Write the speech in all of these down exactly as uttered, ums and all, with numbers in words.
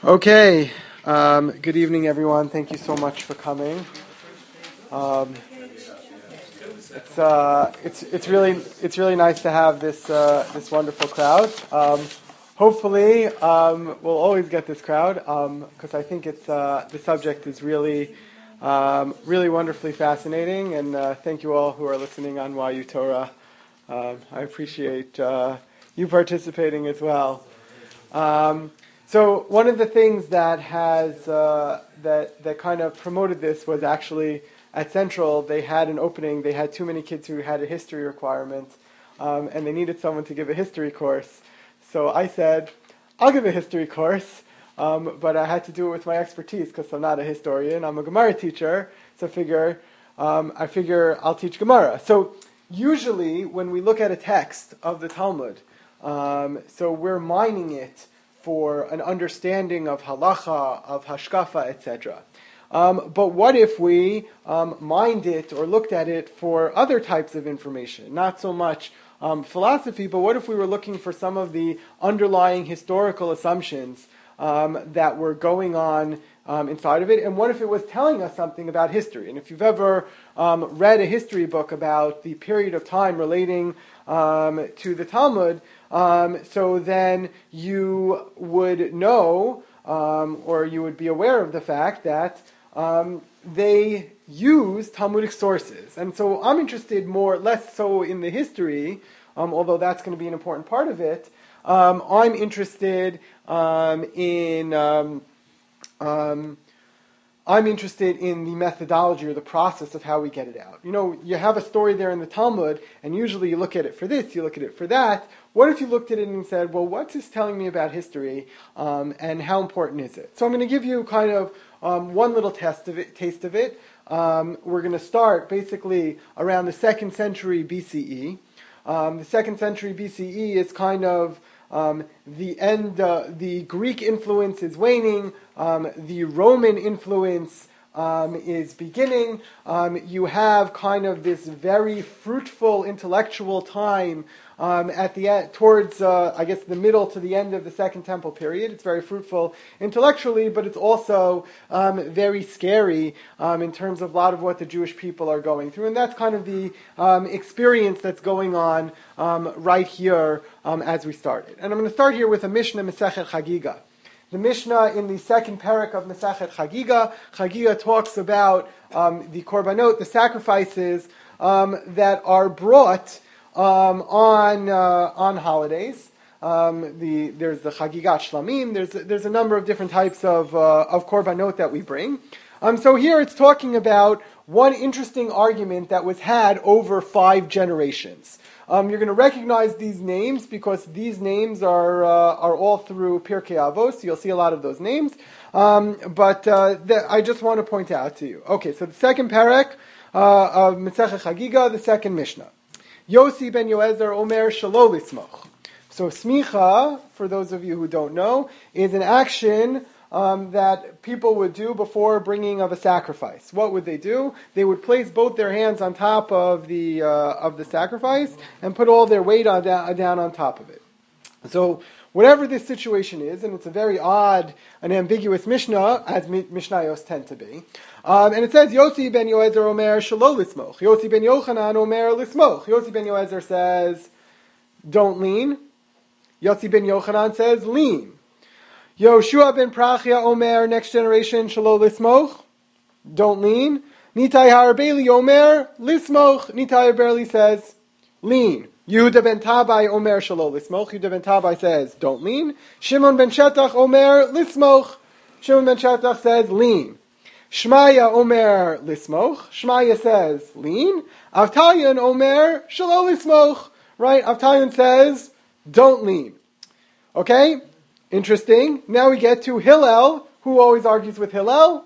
Okay, um, good evening, everyone. Thank you so much for coming. Um, it's uh, it's it's really it's really nice to have this uh, this wonderful crowd. Um, hopefully, um, we'll always get this crowd because um, I think it's uh, the subject is really um, really wonderfully fascinating. And uh, thank you all who are listening on Y U Torah. Um, I appreciate uh, you participating as well. Um, So one of the things that has uh, that that kind of promoted this was actually at Central they had an opening. They had too many kids who had a history requirement, um, and they needed someone to give a history course. So I said, I'll give a history course, um, but I had to do it with my expertise because I'm not a historian. I'm a Gemara teacher, so figure um, I figure I'll teach Gemara. So usually when we look at a text of the Talmud, um, so we're mining it for an understanding of halacha, of hashkafa, et cetera. Um, but what if we um, mined it or looked at it for other types of information? Not so much um, philosophy, but what if we were looking for some of the underlying historical assumptions um, that were going on um, inside of it? And what if it was telling us something about history? And if you've ever um, read a history book about the period of time relating um, to the Talmud, Um, so then you would know, um, or you would be aware of the fact that um, they use Talmudic sources. And so I'm interested more, less so in the history, um, although that's going to be an important part of it. Um, I'm interested um, in... Um, um, I'm interested in the methodology or the process of how we get it out. You know, you have a story there in the Talmud, and usually you look at it for this, you look at it for that. What if you looked at it and said, well, what's this telling me about history, um, and how important is it? So I'm going to give you kind of um, one little test of it, taste of it. Um, we're going to start basically around the second century B C E. Um, the second century B C E is kind of Um, the end, uh, the Greek influence is waning, um, the Roman influence um, is beginning. Um, you have kind of this very fruitful intellectual time um, at the end, towards, uh, I guess, the middle to the end of the Second Temple period. It's very fruitful intellectually, but it's also um, very scary um, in terms of a lot of what the Jewish people are going through. And that's kind of the um, experience that's going on um, right here um, as we started. And I'm going to start here with a Mishnah, Masechet Chagiga. The Mishnah in the second parak of Masechet Chagiga, Chagiga talks about um, the korbanot, the sacrifices um, that are brought um, on uh, on holidays. Um, the there's the Chagigat Shlamim. There's there's a number of different types of uh, of korbanot that we bring. Um, so here it's talking about one interesting argument that was had over five generations. Um, you're going to recognize these names because these names are uh, are all through Pirkei Avos. So you'll see a lot of those names. Um, but uh, the, I just want to point out to you. Okay, so the second parak uh, of Masechet Chagiga, the second Mishnah. Yossi ben Yoezer Omer Shelo Lismoch. So smicha, for those of you who don't know, is an action Um, that people would do before bringing of a sacrifice. What would they do? They would place both their hands on top of the uh, of the sacrifice and put all their weight on, down, down on top of it. So whatever this situation is, and it's a very odd and ambiguous Mishnah, as Mishnayos tend to be, um, and it says, Yossi ben Yoezer Omer Shelo Lismoch. Yossi ben Yochanan Omer Lismoch. Yossi ben Yoezer says, don't lean. Yossi ben Yochanan says, lean. Yoshua ben Prachia Omer, next generation, Shelo Lismoch, don't lean. Nitai Harbeli Omer, Lismoch. Nitai Harbeli says, lean. Yehuda ben Tabai Omer, Shelo Lismoch. Yehuda ben Tabai says, don't lean. Shimon ben Shetach Omer, Lismoch. Shimon ben Shetach says, lean. Shmaya Omer, Lismoch. Shmaya says, lean. Avtalyon Omer, Shelo Lismoch. Right? Avtalyon says, don't lean. Okay? Interesting. Now we get to Hillel. Who always argues with Hillel?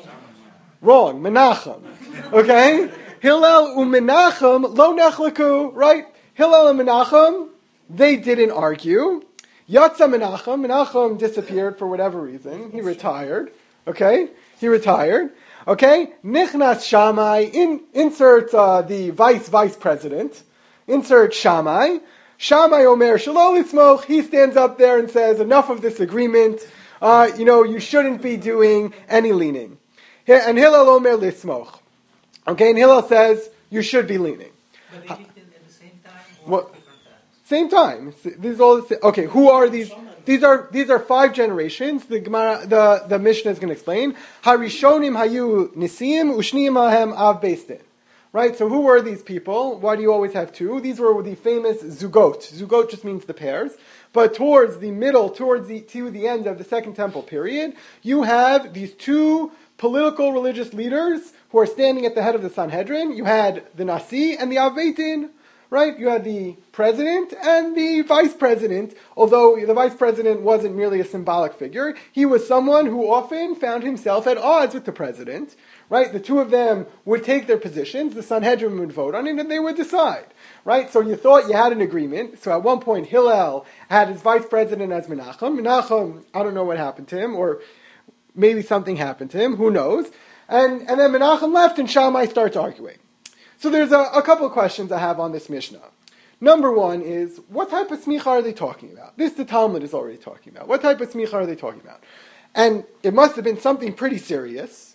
Wrong. Menachem. Okay? Hillel and Menachem lo nechlaku. Right? Hillel and Menachem, they didn't argue. Yatza Menachem. Menachem disappeared for whatever reason. He retired. Okay? He retired. Okay? Nichnas Shammai. In, insert uh, the vice vice president. Insert Shammai. Shammai Omer Shelo Lismoch, he stands up there and says, enough of this agreement. uh, you know, you shouldn't be doing any leaning. And Hillel omer lismoch. Okay, and Hillel says you should be leaning. But they lived in, at the same time or What? different times? Same time. These all the same. Okay, who are these? These are these are five generations. The Gemara, the the Mishnah is going to explain. Harishonim hayu nisim ushnim ahem av beistin. Right. So who were these people? Why do you always have two? These were the famous zugot. Zugot just means the pairs. But towards the middle, towards the to the end of the Second Temple period, you have these two political religious leaders who are standing at the head of the Sanhedrin. You had the Nasi and the Av Beit Din. Right? You had the president and the vice president, although the vice president wasn't merely a symbolic figure. He was someone who often found himself at odds with the president. Right? The two of them would take their positions, the Sanhedrin would vote on it, and they would decide. Right? So you thought you had an agreement. So at one point, Hillel had his vice president as Menachem. Menachem, I don't know what happened to him, or maybe something happened to him, who knows. And, and then Menachem left and Shammai starts arguing. So there's a, a couple of questions I have on this Mishnah. Number one is, what type of smicha are they talking about? This the Talmud is already talking about. What type of smicha are they talking about? And it must have been something pretty serious.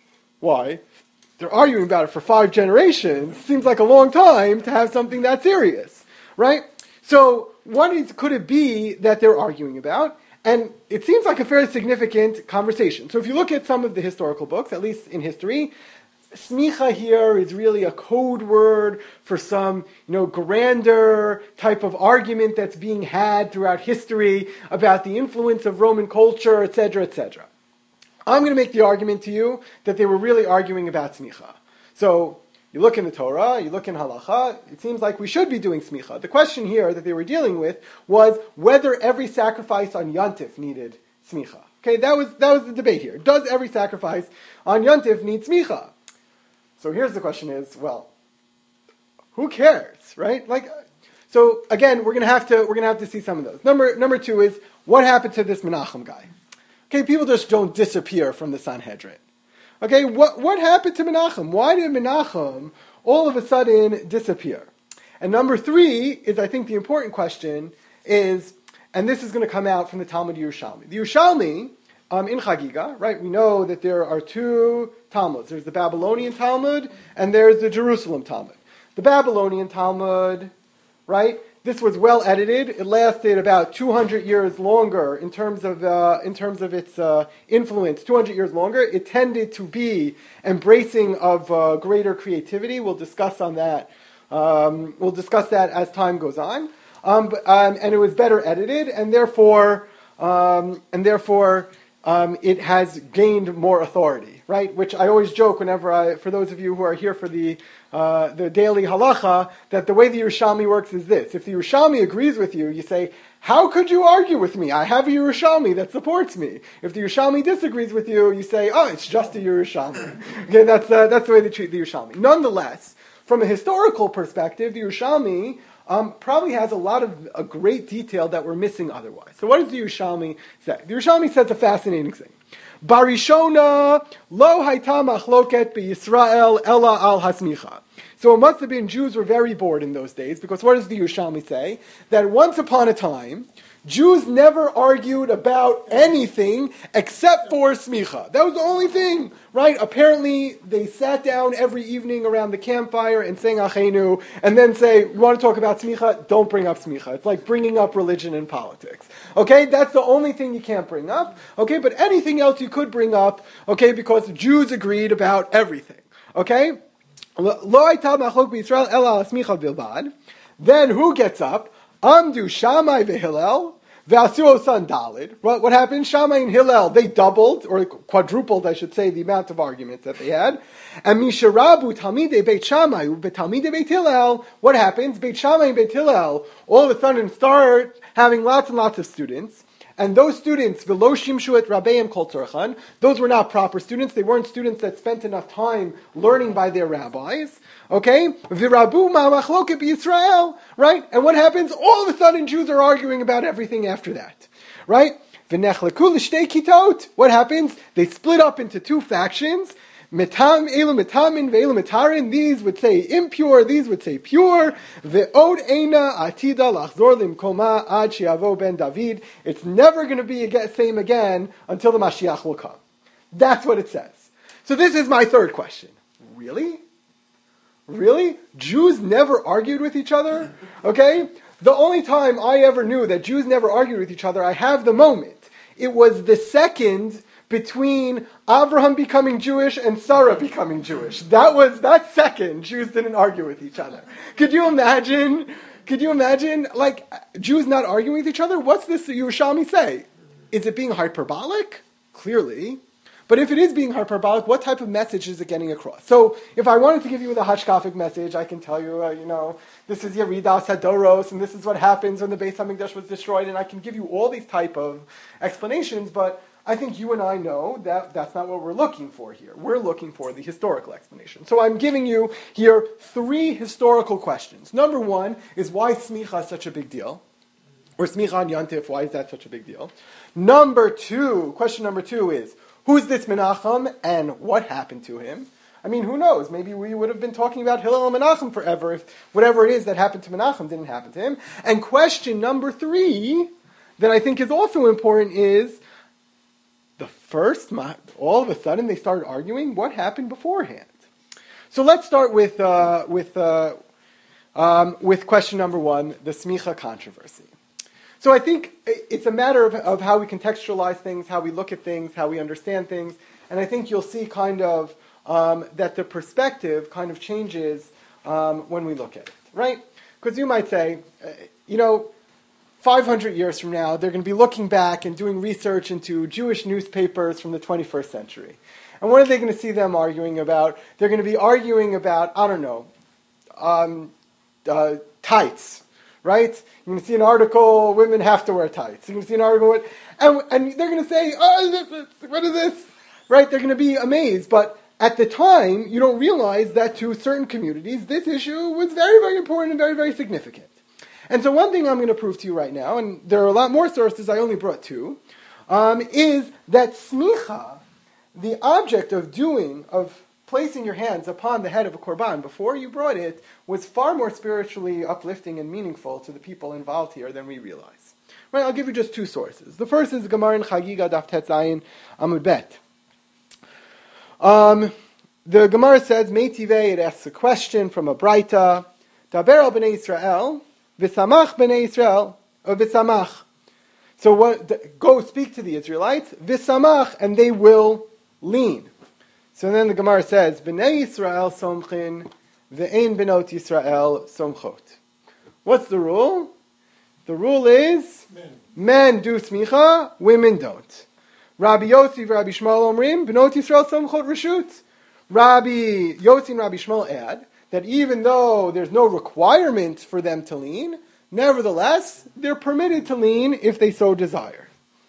Why? They're arguing about it for five generations. Seems like a long time to have something that serious, right? So what is, could it be that they're arguing about? And it seems like a fairly significant conversation. So if you look at some of the historical books, at least in history, smicha here is really a code word for some, you know, grander type of argument that's being had throughout history about the influence of Roman culture, et cetera, et cetera. I'm going to make the argument to you that they were really arguing about smicha. So you look in the Torah, you look in halacha, it seems like we should be doing smicha. The question here that they were dealing with was whether every sacrifice on Yontif needed smicha. Okay, that was that was the debate here. Does every sacrifice on Yontif need smicha? So here's the question is, well, who cares, right? Like, so again, we're gonna have to we're gonna have to see some of those. Number number two is, what happened to this Menachem guy? Okay, people just don't disappear from the Sanhedrin. Okay, what what happened to Menachem? Why did Menachem all of a sudden disappear? And number three is, I think, the important question is, and this is going to come out from the Talmud Yerushalmi. The Yerushalmi, um, in Chagiga, right, we know that there are two Talmuds. There's the Babylonian Talmud, and there's the Jerusalem Talmud. The Babylonian Talmud, right, this was well edited. It lasted about two hundred years longer in terms of uh, in terms of its uh, influence. two hundred years longer. It tended to be embracing of uh, greater creativity. We'll discuss on that. Um, we'll discuss that as time goes on. Um, but, um, and it was better edited, and therefore, um, and therefore, um, it has gained more authority. Right? Which I always joke whenever I, for those of you who are here for the Uh, the daily halacha, that the way the Yerushalmi works is this. If the Yerushalmi agrees with you, you say, how could you argue with me? I have a Yerushalmi that supports me. If the Yerushalmi disagrees with you, you say, oh, it's just a Yerushalmi. Okay, that's, uh, that's the way they treat the Yerushalmi. Nonetheless, from a historical perspective, the Yerushalmi um, probably has a lot of a great detail that we're missing otherwise. So what does the Yerushalmi say? The Yerushalmi says a fascinating thing. Barishona lo hayta machloket beYisrael ella al hasmicha. So it must have been Jews were very bored in those days, because what does the Yerushalmi say? That once upon a time, Jews never argued about anything except for smicha. That was the only thing, right? Apparently, they sat down every evening around the campfire and sang Achenu, and then say, "You want to talk about smicha? Don't bring up smicha." It's like bringing up religion and politics. Okay, that's the only thing you can't bring up. Okay, but anything else you could bring up. Okay, because the Jews agreed about everything. Okay, then who gets up? Amdu Shammai v'Hillel v'Asuo San Dalid. What, what happened? Shammai and Hillel, they doubled, or quadrupled, I should say, the amount of arguments that they had. And Misharabu Talmidei Beit Shammai v'Talmidei Beit Hillel, what happens? Beit Shammai and Beit Hillel all of a sudden start having lots and lots of students. And those students, v'lo shimshu et rabbeim kol tzorchan, those were not proper students. They weren't students that spent enough time learning by their rabbis. Okay? V'rabu ma'machloket b'Yisrael. Right? And what happens? All of a sudden, Jews are arguing about everything after that. Right? V'nechleku l'shtei kitot. What happens? They split up into two factions. Metam elu metamin ve'elu metarin. These would say impure. These would say pure. Ve'od eina atida lachzor limkoma ad shiavo ben David. It's never going to be the same again until the Mashiach will come. That's what it says. So this is my third question. Really? Really? Jews never argued with each other? Okay? The only time I ever knew that Jews never argued with each other, I have the moment. It was the second between Abraham becoming Jewish and Sarah becoming Jewish. That was, that second, Jews didn't argue with each other. Could you imagine, could you imagine, like, Jews not arguing with each other? What's this Yerushalmi say? Is it being hyperbolic? Clearly. But if it is being hyperbolic, what type of message is it getting across? So, if I wanted to give you the hashkafic message, I can tell you, uh, you know, this is Yeridas Hadoros, and this is what happens when the Beis Hamikdash was destroyed, and I can give you all these type of explanations, but I think you and I know that that's not what we're looking for here. We're looking for the historical explanation. So I'm giving you here three historical questions. Number one is why smicha is such a big deal? Or smicha on Yantif, why is that such a big deal? Number two, question number two is, who's this Menachem and what happened to him? I mean, who knows? Maybe we would have been talking about Hillel and Menachem forever if whatever it is that happened to Menachem didn't happen to him. And question number three, that I think is also important, is the first, all of a sudden they started arguing. What happened beforehand? So let's start with uh, with uh, um, with question number one, the smicha controversy. So I think it's a matter of, of how we contextualize things, how we look at things, how we understand things, and I think you'll see kind of um, that the perspective kind of changes um, when we look at it, right? Because you might say, uh, you know, five hundred years from now, they're going to be looking back and doing research into Jewish newspapers from the twenty-first century. And what are they going to see them arguing about? They're going to be arguing about, I don't know, um, uh, tights. Right? You're going to see an article, women have to wear tights. You're going to see an article, and, and they're going to say, oh, this, this, what is this? Right? They're going to be amazed. But at the time, you don't realize that to certain communities, this issue was very, very important and very, very significant. And so one thing I'm going to prove to you right now, and there are a lot more sources, I only brought two, um, is that smicha, the object of doing, of placing your hands upon the head of a korban before you brought it, was far more spiritually uplifting and meaningful to the people involved here than we realize. Right? I'll give you just two sources. The first is the Gemara in Chagiga Daf Tet Zayin Amud Bet. Um, the Gemara says, Meitivei, it asks a question from a Braita, Daber al Bnei Yisrael, V'samach Bnei Yisrael, or V'samach. So what, the, go speak to the Israelites, V'samach, and they will lean. So then the Gemara says, B'nei Yisrael somchin, ve'ein benot Yisrael somchot. What's the rule? The rule is, men, men do smicha, women don't. Rabbi Yossi, Rabbi Shmuel omrim, benot Yisrael somchot reshut. Rabbi Yossi and Rabbi Shmuel add that even though there's no requirement for them to lean, nevertheless, they're permitted to lean if they so desire.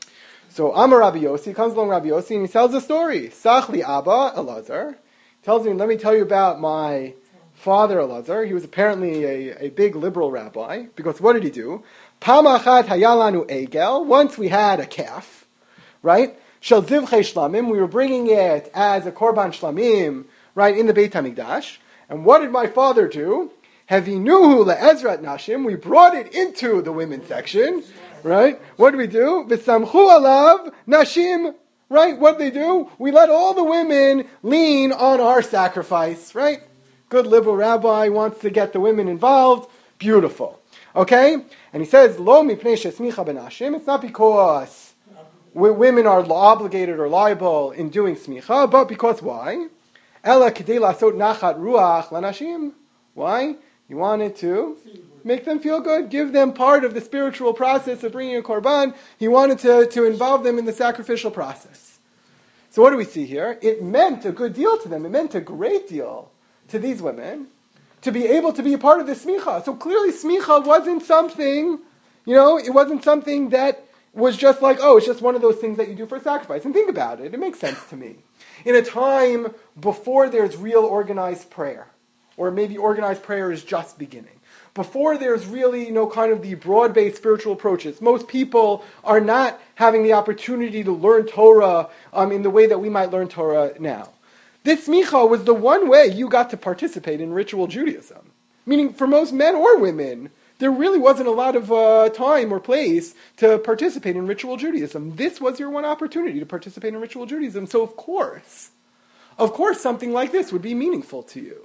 So Amar Rabbi Yossi, comes along Rabbi Yossi, and he tells a story. Sachli Abba, Elazar, tells him, let me tell you about my father Elazar. He was apparently a, a big liberal rabbi, because what did he do? Pamachat hayalanu egel, once we had a calf, right? Shel zivchei shlamim, we were bringing it as a korban shlamim, right, in the Beit HaMikdash. And what did my father do? Havinuhu le'ezrat nashim, we brought it into the women's section. Right? What do we do? V'samchu alav nashim. Right? What do they do? We let all the women lean on our sacrifice. Right? Good liberal rabbi wants to get the women involved. Beautiful. Okay? And he says, Lo mipnei shesmicha benashim. It's not because women are obligated or liable in doing smicha, but because why? Ela kedei lasot nachat ruach lanashim. Why? You wanted to make them feel good, give them part of the spiritual process of bringing a korban. He wanted to, to involve them in the sacrificial process. So what do we see here? It meant a good deal to them. It meant a great deal to these women to be able to be a part of the smicha. So clearly smicha wasn't something, you know, it wasn't something that was just like, oh, it's just one of those things that you do for sacrifice. And think about it. It makes sense to me. In a time before there's real organized prayer, or maybe organized prayer is just beginning, before there's really, you know, kind of the broad-based spiritual approaches, most people are not having the opportunity to learn Torah um, in the way that we might learn Torah now. this smicha was the one way you got to participate in ritual Judaism. Meaning, for most men or women, there really wasn't a lot of uh, time or place to participate in ritual Judaism. This was your one opportunity to participate in ritual Judaism. So of course, of course something like this would be meaningful to you.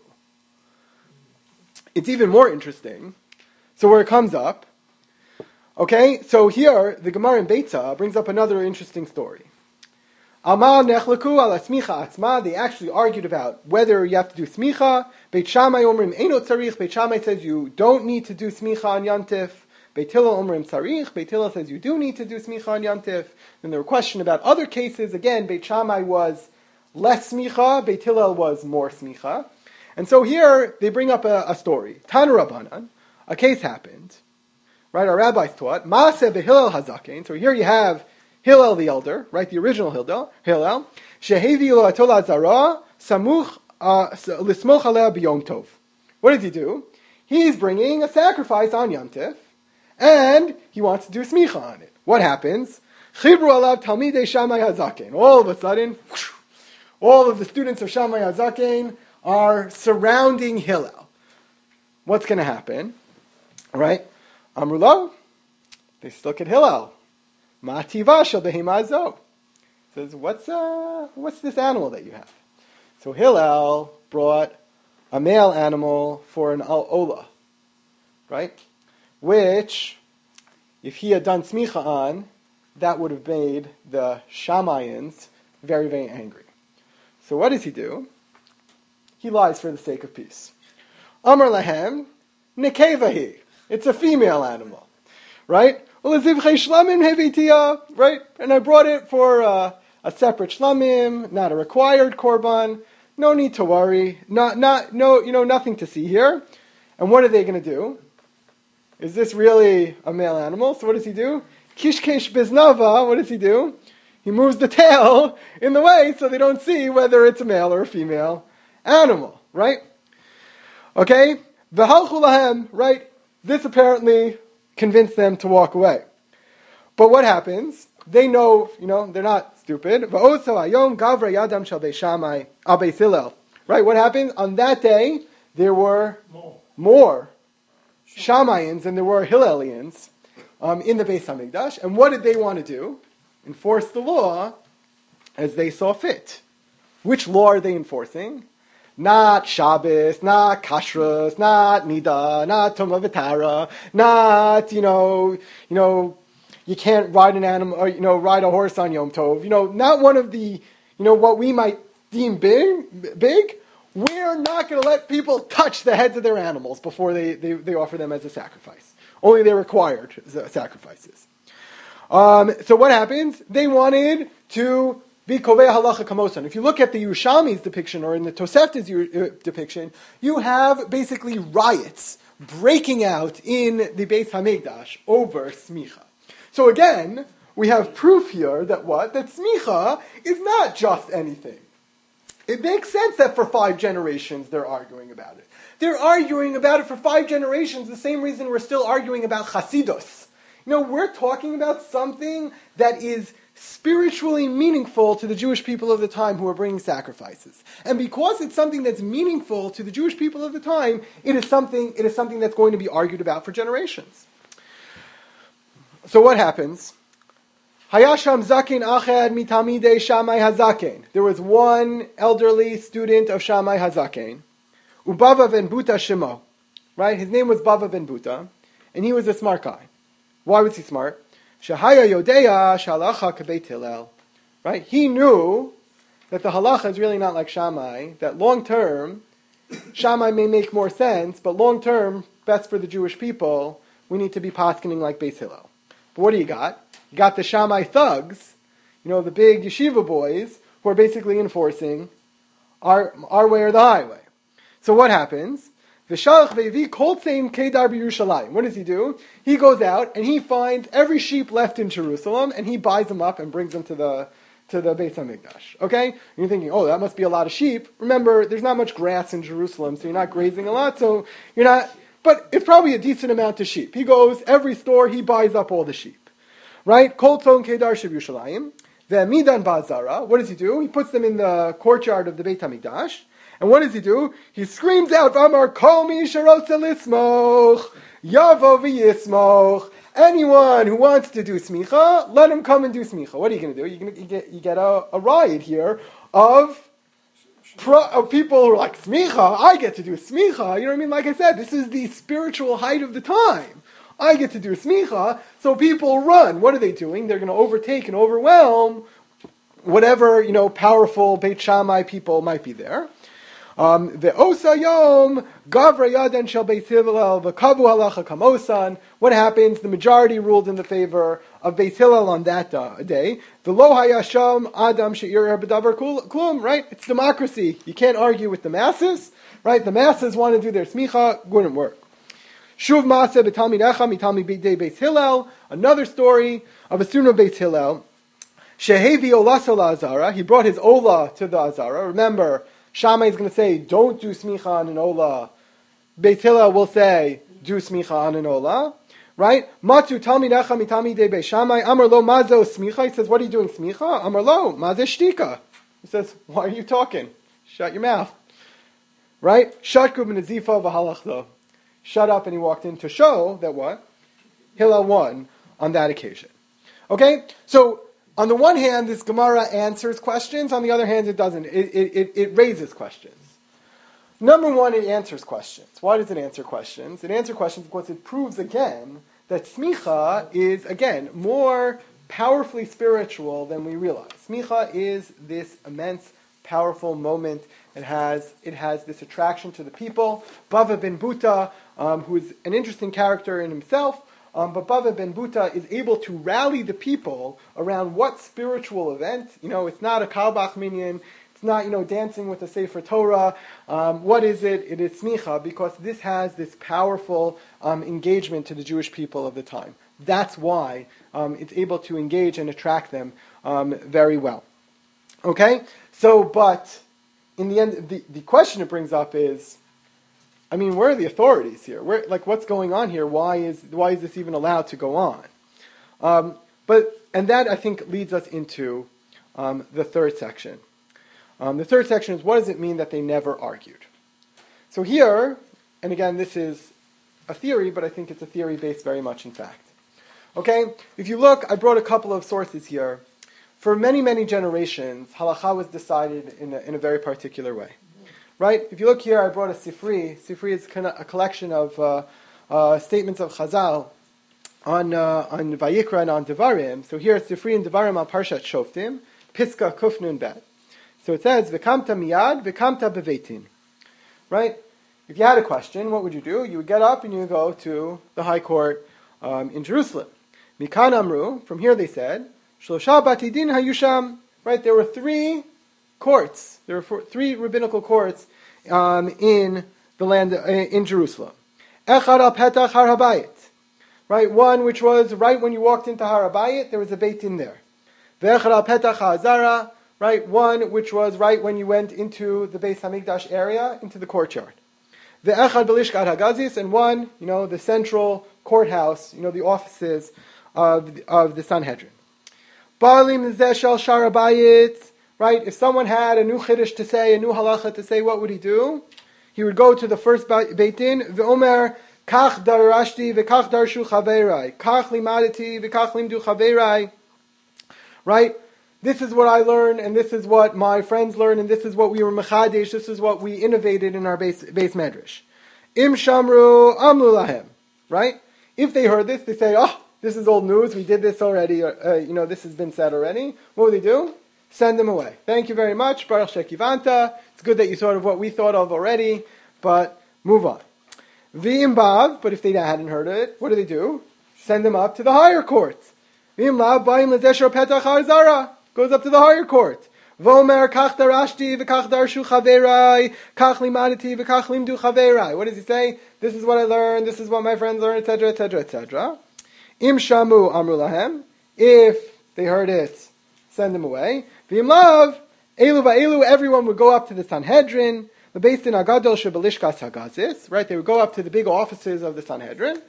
It's even more interesting. So where it comes up, okay, so here the Gemara in Beitza brings up another interesting story. Amal nechlaku ala smicha atzma. They actually argued about whether you have to do smicha. Beit Shammai omrim eino tzarich. Beit Shammai says you don't need to do smicha on Yantif. Beit Hillel omrim tzarich. Beit Hillel says you do need to do smicha on Yantif. Then there were questions about other cases. Again, Beit Shammai was less smicha. Beit Hillel was more smicha. And so here they bring up a, a story. Tanu Rabbanan, a case happened. Right, our rabbis taught Maaseh beHillel hazaken. So here you have Hillel the elder, right, the original Hillel, Hillel, shehevi lo atola zara, samuch lismoch aleh b'yom tov. What does he do? He's bringing a sacrifice on Yom Tif, and he wants to do smicha on it. What happens? Chibru alav talmidei Shammai hazaken. All of a sudden, whoosh, all of the students of Shammai hazaken are surrounding Hillel. What's going to happen? All right, Amrulo, they look at Hillel. Ma'tiva shel behema zo. Says, what's uh, what's this animal that you have? So Hillel brought a male animal for an ola, right? Which, if he had done smicha on, that would have made the Shamayans very, very angry. So what does he do? He lies for the sake of peace. Amar lahem nekevahi. It's a female animal, right? Right? And I brought it for uh, a separate shlamim, not a required korban. No need to worry. Not, not, no, you know, nothing to see here. And what are they going to do? Is this really a male animal? So what does he do? Kishkesh biznava. What does he do? He moves the tail in the way so they don't see whether it's a male or a female animal. Right? Okay. V'halchu lahem. Right. This apparently convince them to walk away. But what happens? They know, you know, they're not stupid. Right? What happened? On that day, there were more, more Shamayans than there were Hillelians um, in the Beis HaMikdash. And what did they want to do? Enforce the law as they saw fit. Which law are they enforcing? Not Shabbos, not Kashrus, not Nida, not Tumah V'Tara, not, you know, you know, you can't ride an animal, or, you know, ride a horse on Yom Tov. You know, not one of the, you know, what we might deem big, big. We're not going to let people touch the heads of their animals before they, they, they offer them as a sacrifice. Only they're required sacrifices. Um, so what happens? They wanted to be kovei halacha kamosan. If you look at the Yerushalmi's depiction or in the Tosefta's depiction, you have basically riots breaking out in the Beis Hamikdash over smicha. So again, we have proof here that what? That smicha is not just anything. It makes sense that for five generations they're arguing about it. They're arguing about it for five generations, the same reason we're still arguing about Chasidus. You know, we're talking about something that is spiritually meaningful to the Jewish people of the time who are bringing sacrifices. And because it's something that's meaningful to the Jewish people of the time, it is something, it is something that's going to be argued about for generations. So what happens? Hayasham zaken achad mitamidei Shammai hazaken. There was one elderly student of Shammai hazaken. Ubava ben Buta Shemo. Right? His name was Bava ben Buta. And he was a smart guy. Why was he smart? Shahaya Yodeya Shalacha Kabeit Hillel. Right? He knew that the halacha is really not like Shammai, that long term, Shammai may make more sense, but long term, best for the Jewish people, we need to be paskening like Beis Hillel. But what do you got? You got the Shammai thugs, you know, the big yeshiva boys, who are basically enforcing our, our way or the highway. So what happens? What does he do? He goes out and he finds every sheep left in Jerusalem and he buys them up and brings them to the to the Beis HaMikdash. Okay? And you're thinking, oh, that must be a lot of sheep. Remember, there's not much grass in Jerusalem, so you're not grazing a lot, so you're not, but it's probably a decent amount of sheep. He goes, every store, he buys up all the sheep. Right? Kol tzon kedar shev Yerushalayim. Ve'midan ba'azara. What does he do? He puts them in the courtyard of the Beit HaMikdash. And what does he do? He screams out, V'amar kol mi sherotze lismoch, yavo v'yismoch. Anyone who wants to do smicha, let him come and do smicha. What are you going to do? You're going to you get, you get a, a riot here of, pro, of people who are like, smicha, I get to do smicha. You know what I mean? Like I said, this is the spiritual height of the time. I get to do smicha, so people run. What are they doing? They're going to overtake and overwhelm whatever, you know, powerful Beit Shammai people might be there. Um, the Osa Yom Gavra Yaden Shel Beit Hillel V'Kavu Halacha Kamosan. What happens? The majority ruled in the favor of Beit Hillel on that uh, day. The Lo Hayasham Adam She'ir B'Davar Klum. Right? It's democracy. You can't argue with the masses. Right? The masses want to do their smicha. Wouldn't work. Shuv Maaseh B'Talmid Echad Mitalmid Bidei Beit Hillel. Another story of a student of Beit Hillel. Shehevi Olaso LaAzara. He brought his Ola to the Azara. Remember, Shammai is going to say, don't do smicha on an ola. Beit Hillel will say, do smicha on an ola. Right? Matu talmid echa mitalmidei Beit Shammai. Amar lo mazo smicha. He says, what are you doing smicha? Amar lo maze shtika. He says, why are you talking? Shut your mouth. Right? Shatku b'nezifa v'halachlo. Shut up, and he walked in to show that what? Hillel won on that occasion. Okay? So, on the one hand, this Gemara answers questions. On the other hand, it doesn't. It, it, it raises questions. Number one, it answers questions. Why does it answer questions? It answers questions because it proves again that smicha is, again, more powerfully spiritual than we realize. Smicha is this immense, powerful moment. It has, it has this attraction to the people. Bava ben Buta, um, who is an interesting character in himself, Um, but Bava ben Buta is able to rally the people around what spiritual event. You know, it's not a Kalbach minyan. It's not, you know, dancing with the Sefer Torah. Um, what is it? It is smicha, because this has this powerful um, engagement to the Jewish people of the time. That's why um, it's able to engage and attract them um, very well. Okay? So, but in the end, the, the question it brings up is, I mean, where are the authorities here? Where, like, what's going on here? Why is why is this even allowed to go on? Um, but and that, I think, leads us into um, the third section. Um, the third section is, what does it mean that they never argued? So here, and again, this is a theory, but I think it's a theory based very much in fact. Okay, if you look, I brought a couple of sources here. For many, many generations, halacha was decided in a, in a very particular way. Right? If you look here, I brought a Sifri. Sifri is a collection of uh, uh, statements of Chazal on uh, on Vayikra and on Devarim. So here, Sifri and Devarim on Parshat Shoftim, Piska Kufnun Bet. So it says, V'kamta miyad, v'kamta beveitin. Right? If you had a question, what would you do? You would get up and you would go to the high court um, in Jerusalem. Mikan amru, from here they said, Shlosha batidin hayusham. Right? There were three courts. There were four, three rabbinical courts um, in the land uh, in Jerusalem. Echad al petach har habayit, right? One which was right when you walked into Har Habayit, there was a beit in there. Ve'echad al petach ha'azara, right? One which was right when you went into the Beis Hamikdash area, into the courtyard. Ve'echad b'lishkat hagazis, and one, you know, the central courthouse, you know, the offices of of the Sanhedrin. Ba'alim zeh shel shar habayit. Right? If someone had a new chiddush to say, a new halacha to say, what would he do? He would go to the first beit din, ve'omer, kach darashti, ve'kach darshu chaverai, kach limadati, ve'kach limdu chaverai. Right? This is what I learned, and this is what my friends learned, and this is what we were mechadesh, this is what we innovated in our base, base medrash. Im shamru amlu lahem. Right? If they heard this, they say, oh, this is old news, we did this already, uh, you know, this has been said already. What would they do? Send them away. Thank you very much. Baruch Shekivanta. It's good that you thought of what we thought of already, but move on. V'imbav, but if they hadn't heard it, what do they do? Send them up to the higher courts. V'imlav ba'im l'zesher petach harzara. Goes up to the higher court. V'omer kach darashti v'kach darshu chaverai, kach limadati v'kach limdu chaverai. What does he say? This is what I learned, this is what my friends learned, et cetera, et cetera, et cetera. Im shamu amru lahem. If they heard it, send them away. V'imlav, elu va'elu, everyone would go up to the Sanhedrin, the Beis Din Agadol Shebelishkas Hagazis, right? They would go up to the big offices of the Sanhedrin.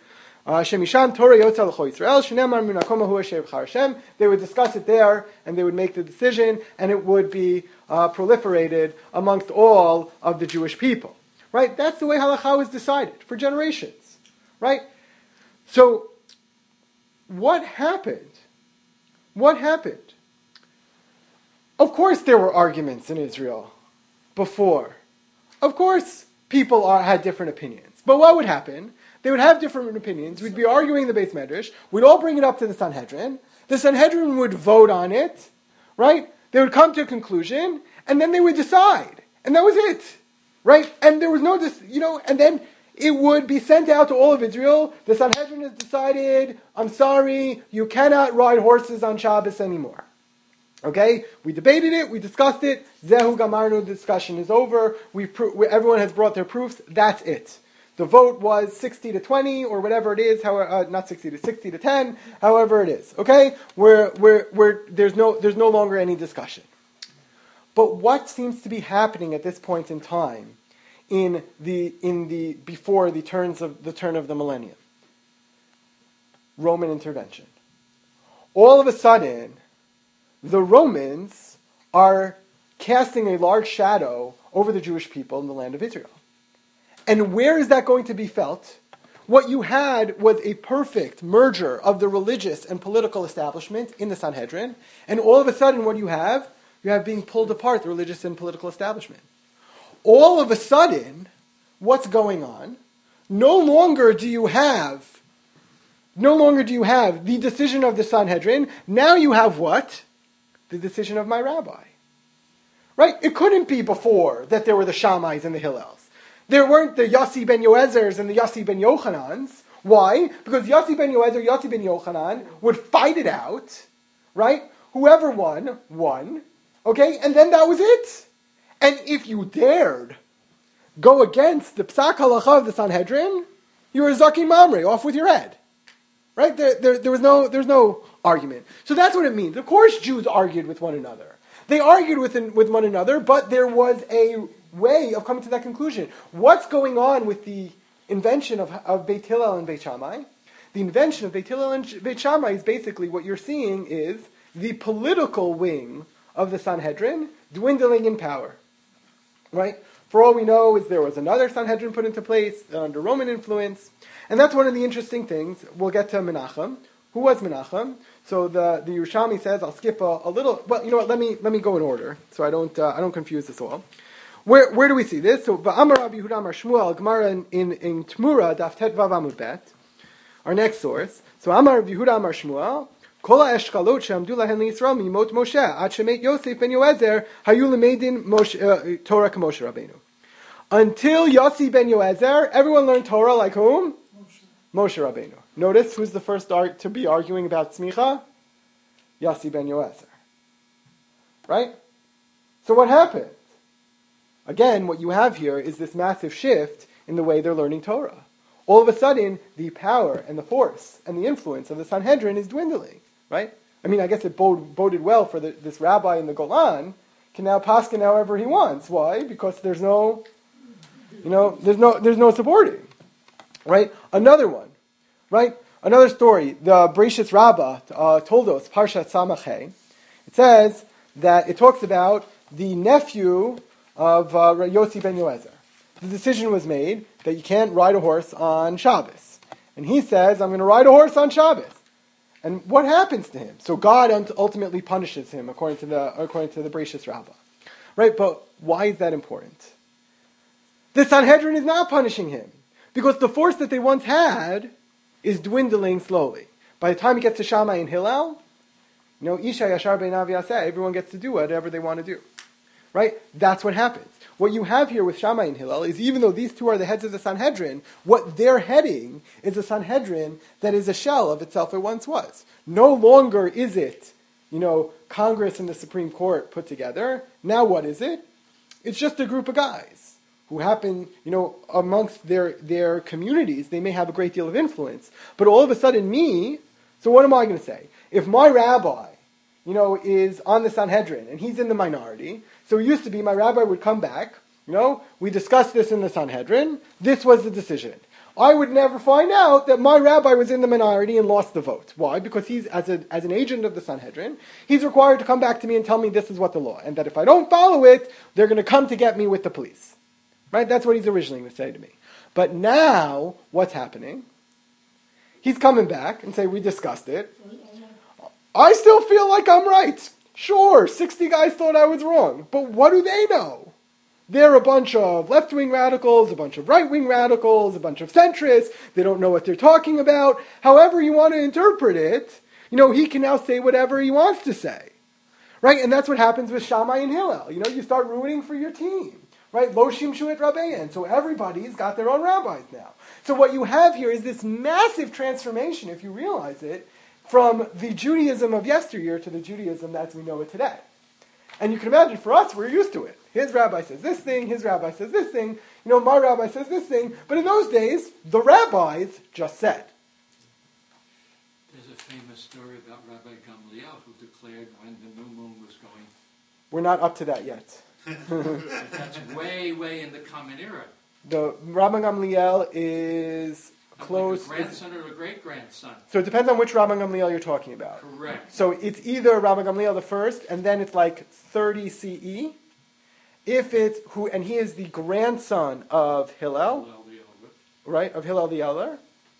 Uh, Shemisham Torah Yotza L'Cho Yisrael, Shenemar Min Hakom Hu Asher B'char Hashem. They would discuss it there, and they would make the decision, and it would be uh, proliferated amongst all of the Jewish people. Right? That's the way halakha was decided for generations. Right? So, what happened? What happened? Of course there were arguments in Israel before. Of course people are, had different opinions. But what would happen? They would have different opinions. We'd be arguing the Beis Medrash. We'd all bring it up to the Sanhedrin. The Sanhedrin would vote on it, right? They would come to a conclusion, and then they would decide. And that was it, right? And there was no, you know, and then it would be sent out to all of Israel. The Sanhedrin has decided, I'm sorry, you cannot ride horses on Shabbos anymore. Okay? We debated it, we discussed it. Zehu Gamarnu, the discussion is over. We pro- everyone has brought their proofs. That's it. The vote was sixty to twenty, or whatever it is, however, uh, not sixty to sixty to ten, however it is. Okay? We're, we're, we're, there's, no, there's no longer any discussion. But what seems to be happening at this point in time, in the, in the, before the, turns of, the turn of the millennium? Roman intervention. All of a sudden, the Romans are casting a large shadow over the Jewish people in the land of Israel. And where is that going to be felt? What you had was a perfect merger of the religious and political establishment in the Sanhedrin, and all of a sudden what you have, you have being pulled apart, the religious and political establishment. All of a sudden, what's going on? No longer do you have, no longer do you have the decision of the Sanhedrin, now you have what? The decision of my rabbi. Right? It couldn't be before that there were the Shammais and the Hillels. There weren't the Yossi ben Yoezers and the Yossi ben Yochanans. Why? Because Yossi ben Yoezer, Yossi ben Yochanan would fight it out, right? Whoever won, won. Okay? And then that was it. And if you dared go against the Psak Halacha of the Sanhedrin, you were Zaki Mamre, off with your head. Right? There, there, there was no, there's no argument. So that's what it means. Of course Jews argued with one another. They argued with, with one another, but there was a way of coming to that conclusion. What's going on with the invention of, of Beit Hillel and Beit Shammai? The invention of Beit Hillel and Beit Shammai is basically what you're seeing is the political wing of the Sanhedrin dwindling in power. Right? For all we know is there was another Sanhedrin put into place under Roman influence. And that's one of the interesting things. We'll get to Menachem. Who was Menachem? So the, the Yerushalmi says, I'll skip a, a little, well, you know what, let me let me go in order so I don't uh, I don't confuse this all. Where where do we see this? So Ba'amar Rabbi Yehuda Amar Shmuel, Gemara in, in, in Tmura, Daf Tet Vav Amud Bet, our next source. So Amar Rabbi Yehuda Amar Shmuel, Kol ha'eshkalot she'amdu lahen liYisrael mimot Moshe, ad shemet Yosef ben Yoezer, hayu lemeidin uh, Torah k'Moshe Rabbeinu. Until Yossi ben Yoezer, everyone learned Torah like whom? Moshe Rabbeinu. Notice who's the first arg- to be arguing about Tzmicha? Yossi ben Yoezer. Right? So what happened? Again, what you have here is this massive shift in the way they're learning Torah. All of a sudden, the power and the force and the influence of the Sanhedrin is dwindling. Right? I mean, I guess it bod- boded well for the, this rabbi in the Golan can now paskin however he wants. Why? Because there's no, you know, there's no, there's no supporting. Right? Another one. Right? Another story. The Bereshis Rabbah uh, told us, Parshat Samachay. It says that it talks about the nephew of uh, Yossi ben Yoezer. The decision was made that you can't ride a horse on Shabbos. And he says, I'm going to ride a horse on Shabbos. And what happens to him? So God ultimately punishes him, according to the according to the Bereshis Rabbah. Right? But why is that important? The Sanhedrin is not punishing him. Because the force that they once had is dwindling slowly. By the time it gets to Shammai and Hillel, you know, Isha Yashar Beinav Yaseh, everyone gets to do whatever they want to do. Right? That's what happens. What you have here with Shammai and Hillel is even though these two are the heads of the Sanhedrin, what they're heading is a Sanhedrin that is a shell of itself it once was. No longer is it, you know, Congress and the Supreme Court put together. Now what is it? It's just a group of guys who happen, you know, amongst their, their communities, they may have a great deal of influence. But all of a sudden me, so what am I going to say? If my rabbi, you know, is on the Sanhedrin and he's in the minority, so it used to be my rabbi would come back, you know, we discussed this in the Sanhedrin, this was the decision. I would never find out that my rabbi was in the minority and lost the vote. Why? Because he's, as, a, as an agent of the Sanhedrin, he's required to come back to me and tell me this is what the law, and that if I don't follow it, they're going to come to get me with the police. Right? That's what he's originally going to say to me. But now, what's happening? He's coming back and say, we discussed it. I still feel like I'm right. Sure, sixty guys thought I was wrong. But what do they know? They're a bunch of left-wing radicals, a bunch of right-wing radicals, a bunch of centrists. They don't know what they're talking about. However you want to interpret it, you know, he can now say whatever he wants to say. Right? And that's what happens with Shammai and Hillel. You know, you start rooting for your team. Right? Lo shimshu et rabbein. So everybody's got their own rabbis now. So what you have here is this massive transformation, if you realize it, from the Judaism of yesteryear to the Judaism as we know it today. And you can imagine for us, we're used to it. His rabbi says this thing, his rabbi says this thing, you know, my rabbi says this thing. But in those days, the rabbis just said. There's a famous story about Rabbi Gamliel who declared when the new moon was going. We're not up to that yet. But that's way, way in the common era. The Rabbi Gamliel is close. Like a grandson or a great-grandson. So it depends on which Rabbi Gamliel you're talking about. Correct. So it's either Rabbi Gamliel the first, and then it's like thirty C E. If it's who, and he is the grandson of Hillel, Hillel the Elder. right? Of Hillel the Elder.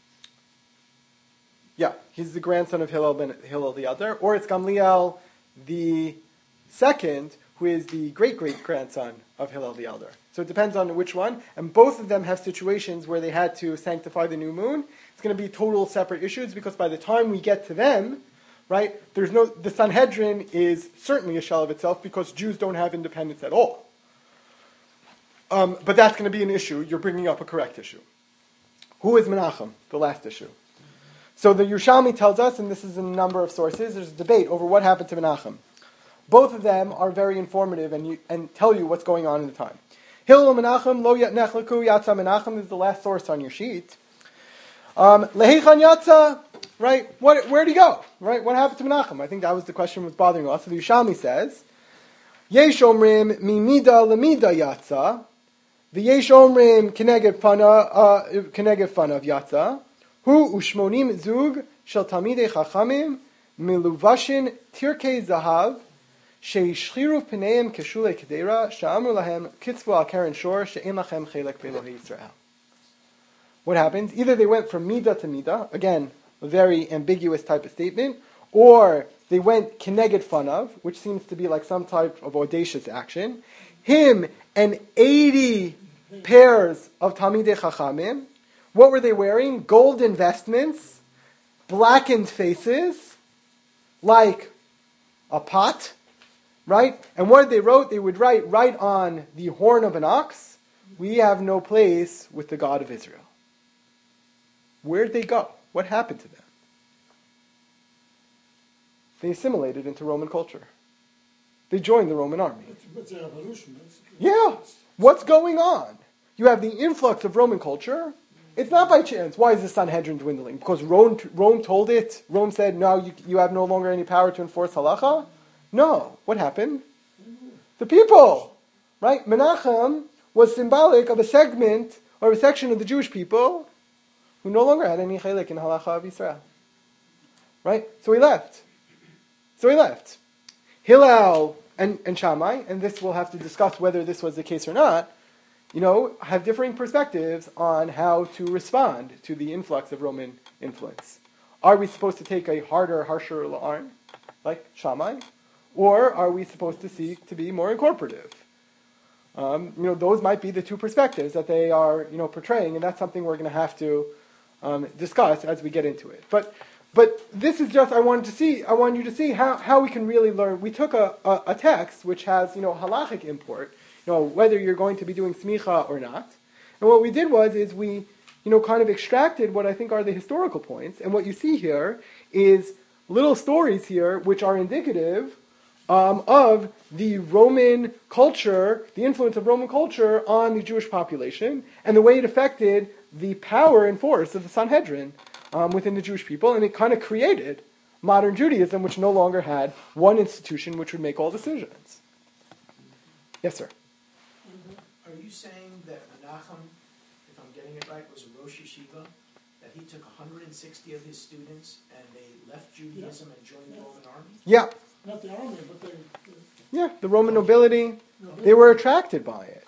Yeah, he's the grandson of Hillel ben Hillel the Elder, or it's Gamliel the second, who is the great-great-grandson of Hillel the Elder. So it depends on which one, and both of them have situations where they had to sanctify the new moon. It's going to be total separate issues, because by the time we get to them, right, there's no, the Sanhedrin is certainly a shell of itself, because Jews don't have independence at all. Um, but that's going to be an issue. You're bringing up a correct issue. Who is Menachem? The last issue. So the Yerushalmi tells us, and this is in a number of sources, there's a debate over what happened to Menachem. Both of them are very informative and, you, and tell you what's going on in the time. Hillel Menachem, Lo Yat Nechleku, Yatza Menachem is the last source on your sheet. Um, Lehechan Yatza, right? What, where'd he go? Right? What happened to Menachem? I think that was the question that was bothering us. So the Yerushalmi says, Yesh Omrim Mimida Lemida Yatza, the Yesh Omrim Keneged Fanav Yatza, Hu Ushmonim Zug Shel Talmidei Chachamim Miluvashin Tirkei Zahav Sheishchiru Pneim Keshulei Kedera Sha'amru Lahem Kitzvu Al Keren Shor She'en Lachem Chelek Be'Elohei Yisrael. What happens? Either they went from Midah to Midah, again, a very ambiguous type of statement, or they went Keneged Fanav, which seems to be like some type of audacious action. Him and eighty pairs of Talmidei Chachamim. What were they wearing? Golden vestments, blackened faces, like a pot, right? And what did they write? They would write right on the horn of an ox, we have no place with the God of Israel. Where'd they go? What happened to them? They assimilated into Roman culture. They joined the Roman army. It's an evolution. Yeah. What's going on? You have the influx of Roman culture. It's not by chance. Why is the Sanhedrin dwindling? Because Rome, Rome told it? Rome said, no, you, you have no longer any power to enforce halacha? No. What happened? The people. Right? Menachem was symbolic of a segment or a section of the Jewish people who no longer had any chelik in halacha of Israel. Right? So he left. So he left. Hillel and, and Shammai, and this we'll have to discuss whether this was the case or not, you know, have differing perspectives on how to respond to the influx of Roman influence. Are we supposed to take a harder, harsher la'arn, like Shammai, or are we supposed to seek to be more incorporative? Um, you know, those might be the two perspectives that they are, you know, portraying, and that's something we're going to have to um, discuss as we get into it. But, but this is just I wanted to see. I want you to see how, how we can really learn. We took a, a, a text which has, you know, halachic import. You know, whether you're going to be doing smicha or not. And what we did was, is we, you know, kind of extracted what I think are the historical points. And what you see here is little stories here which are indicative um, of the Roman culture, the influence of Roman culture on the Jewish population, and the way it affected the power and force of the Sanhedrin um, within the Jewish people. And it kind of created modern Judaism, which no longer had one institution which would make all decisions. Yes, sir. Are you saying that Menachem, if I'm getting it right, was a Rosh Yeshiva, that he took one hundred sixty of his students and they left Judaism and joined the Roman army? Yeah. Not the army, but they... they Yeah, the Roman nobility, no, they were attracted by it.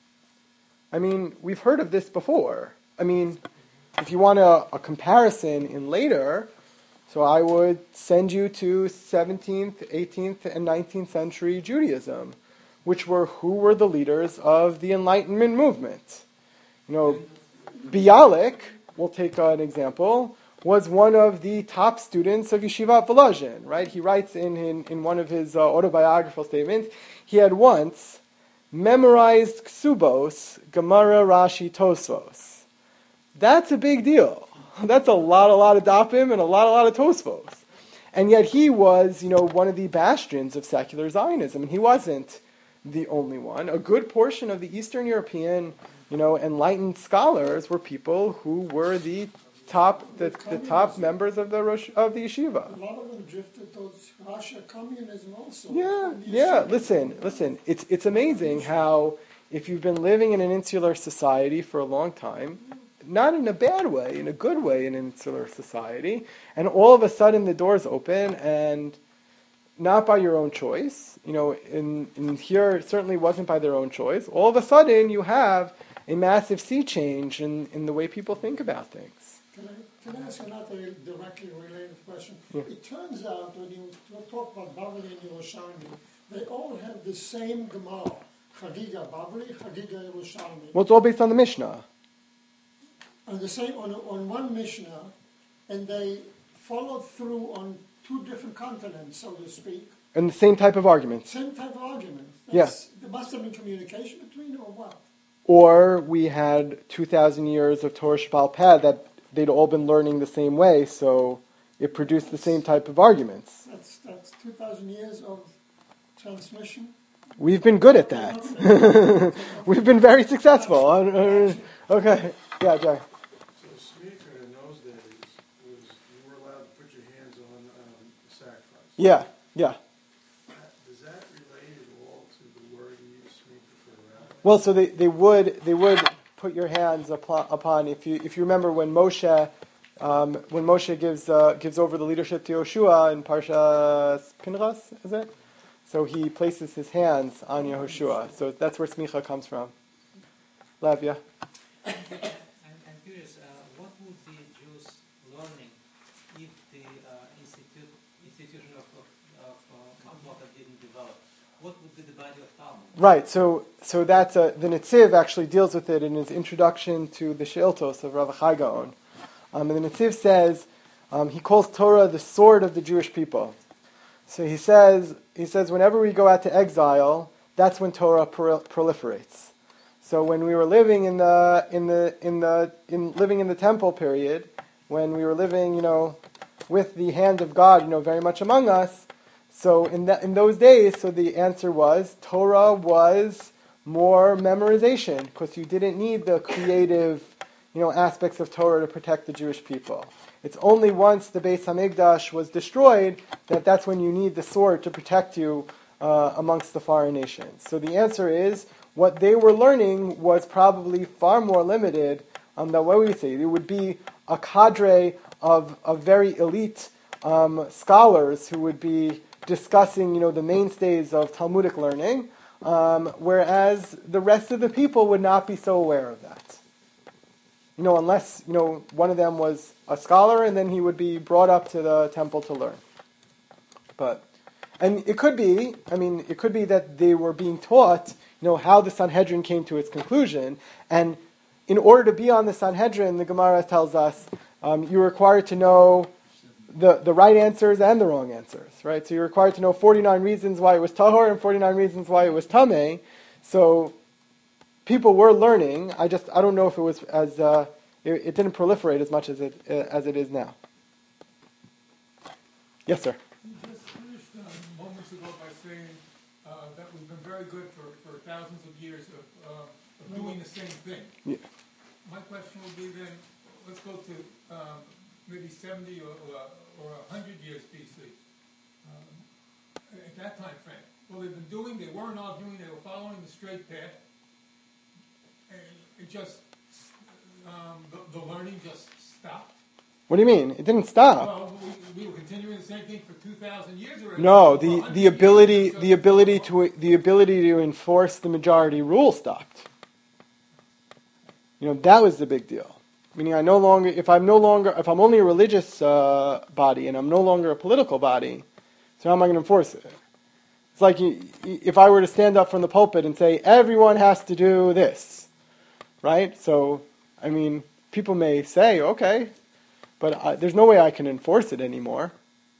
I mean, we've heard of this before. I mean, if you want a, a comparison in later, so I would send you to seventeenth, eighteenth, and nineteenth century Judaism, which were who were the leaders of the Enlightenment movement. You know, Bialik, we'll take an example, was one of the top students of Yeshivat Volozhin, right? He writes in, in, in one of his uh, autobiographical statements, he had once memorized Ksubos, Gemara, Rashi, Tosfos. That's a big deal. That's a lot, a lot of dapim and a lot, a lot of Tosfos. And yet he was, you know, one of the bastions of secular Zionism, and he wasn't the only one. A good portion of the Eastern European, you know, enlightened scholars were people who were the top, the, the top members of the Rosh, of the yeshiva. A lot of them drifted towards Russia communism also. Yeah, And the yeah. yeshiva- Listen, listen. It's it's amazing how if you've been living in an insular society for a long time, not in a bad way, in a good way, in an insular society, and all of a sudden the doors open, and not by your own choice. You know, in in here it certainly wasn't by their own choice. All of a sudden you have a massive sea change in, in the way people think about things. Can I, can I ask another directly related question? Yeah. It turns out when you talk about Bavli and Yerushalmi, they all have the same Gemara. Chagiga Bavli, Chagiga Yerushalmi. Well, it's all based on the Mishnah. On the same, on, on one Mishnah, and they followed through on two different continents, so to speak. And the same type of arguments. Same type of argument. Yes. Yeah. There must have been communication between them, or what? Or we had two thousand years of Torah Sheba'al Peh that they'd all been learning the same way, so it produced the same type of arguments. That's that's two thousand years of transmission. We've been good at that. We've been very successful. Okay. Yeah, Jay. So smicha in those days was you were allowed to put your hands on um, the sacrifice. Yeah, yeah. Does that relate at all to the word you use smicha for the rabbi? Well, so they, they would they would put your hands upon, upon if you if you remember when Moshe um, when Moshe gives uh, gives over the leadership to Yoshua in Parsha Pinchas, is it? So he places his hands on Yehoshua. So that's where smicha comes from. Lavia. I'm, I'm curious, uh, what would the Jews learning if the uh, institute, institution of, of, of uh, Mahmota didn't develop? What would be the body of Talmud? Right, so so that's a, the Netziv actually deals with it in his introduction to the Sheiltos of Rav Chai Gaon. Um, and the Netziv says, um, he calls Torah the sword of the Jewish people. So he says, he says whenever we go out to exile, that's when Torah pro- proliferates. So when we were living in the in the in the in living in the temple period, when we were living, you know, with the hand of God, you know, very much among us. So in that in those days, so the answer was Torah was more memorization because you didn't need the creative, you know, aspects of Torah to protect the Jewish people. It's only once the Beis Hamikdash was destroyed that that's when you need the sword to protect you uh, amongst the foreign nations. So the answer is what they were learning was probably far more limited um, than what we would say. It would be a cadre of, of very elite um, scholars who would be discussing, you know, the mainstays of Talmudic learning, um, whereas the rest of the people would not be so aware of that. You know, unless, you know, one of them was a scholar and then he would be brought up to the temple to learn. But, and it could be, I mean, it could be that they were being taught, you know, how the Sanhedrin came to its conclusion. And in order to be on the Sanhedrin, the Gemara tells us, um, you're required to know the, the right answers and the wrong answers, right? So you're required to know forty-nine reasons why it was tahor and forty-nine reasons why it was tameh. So people were learning. I just I don't know if it was as uh, it, it didn't proliferate as much as it uh, as it is now. Yes, sir. You just finished uh, moments ago by saying uh, that we've been very good for, for thousands of years of, uh, of doing the same thing. Yeah. My question would be then, let's go to um, maybe seventy or, or, or one hundred years B C. Um, at that time frame. Well, they've been doing, they weren't arguing, they were following the straight path. And it just, um, the, the learning just stopped? What do you mean? It didn't stop. Well, we, we were continuing the same thing for two thousand years already. No, For the, one hundred the years, ability it just the ability fell off. to the ability to enforce the majority rule stopped. You know, that was the big deal. Meaning, I no longer if I'm no longer if I'm only a religious uh, body and I'm no longer a political body, so how am I going to enforce it? It's like you, if I were to stand up from the pulpit and say everyone has to do this, right? So, I mean, people may say okay, but I, there's no way I can enforce it anymore.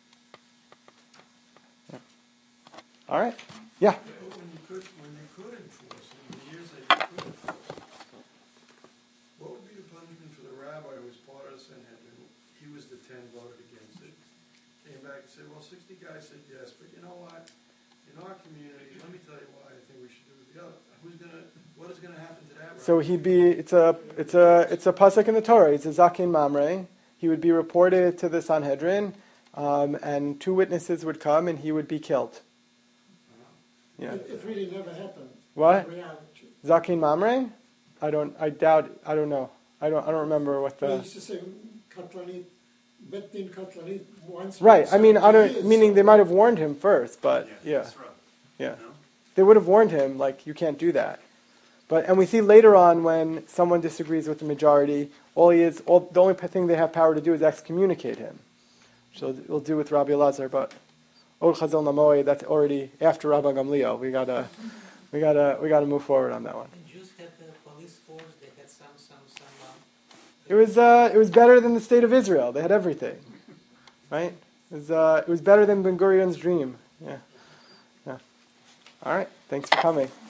Yeah. All right. Yeah. But when you could, when you could enforce it, in the years that you could enforce it, what would be the punishment for the rabbi who was part of the Sanhedrin? He was the ten voted against it. Came back and said, well, sixty guys said yes, but you know what? In our community, let me tell you why I think we should do the other. Who's gonna? What is gonna happen to that rabbi? So he'd be. It's a. It's a. It's a pasuk in the Torah. It's a zakin mamre. He would be reported to the Sanhedrin, um, and two witnesses would come, and he would be killed. Yeah. It, it really never happened. What? In reality. Zakin mamre? I don't. I doubt. I don't know. I don't. I don't remember what They the. used to say Katlanit, Bet Din Katlanit once. Right. I mean, I don't. years. Meaning they might have warned him first, but yeah, That's right. yeah. No? They would have warned him, like, you can't do that. But and we see later on when someone disagrees with the majority, all he is, all, the only thing they have power to do is excommunicate him. So we'll do with Rabbi Elazar, but Od Chazal Namoy, that's already after Rabbi Gamliel. We gotta, we gotta, we gotta move forward on that one. And Jews had the police force, they had some, some, some, uh, It was, uh, it was better than the state of Israel. They had everything, right? It was, uh, it was better than Ben Gurion's dream. Yeah, yeah. All right. Thanks for coming.